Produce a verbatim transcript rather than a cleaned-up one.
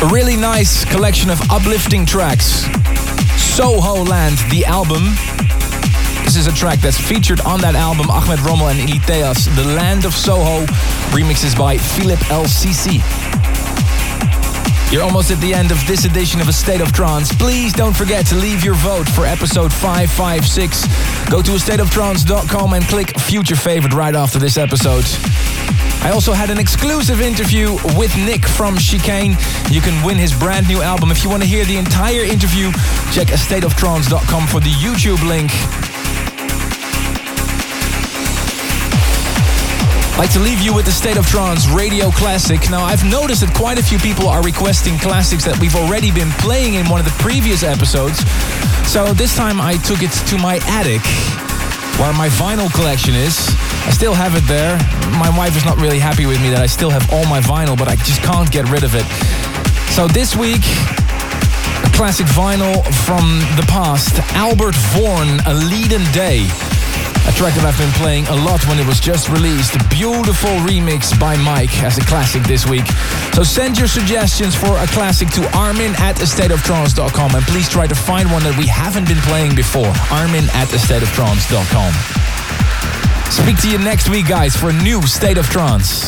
A really nice collection of uplifting tracks. Soho Land, the album. This is a track that's featured on that album, Ahmed Rommel and Iliteas. The Land of Soho, remixes by Philip L C C. You're almost at the end of this edition of A State of Trance. Please don't forget to leave your vote for episode five five six. Go to a state of trance dot com and click Future Favorite right after this episode. I also had an exclusive interview with Nick from Chicane. You can win his brand new album. If you want to hear the entire interview, check a state of trance dot com for the YouTube link. I'd like to leave you with the State of Trance Radio Classic. Now, I've noticed that quite a few people are requesting classics that we've already been playing in one of the previous episodes. So this time I took it to my attic, where my vinyl collection is. I still have it there. My wife is not really happy with me that I still have all my vinyl, but I just can't get rid of it. So this week, a classic vinyl from the past. Albert Vorn, A Leaden Day. A track that I've been playing a lot when it was just released. A beautiful remix by Mike as a classic this week. So send your suggestions for a classic to Armin at a state of trance dot com, and please try to find one that we haven't been playing before. Armin at a state of trance dot com. Speak to you next week, guys, for a new State of Trance.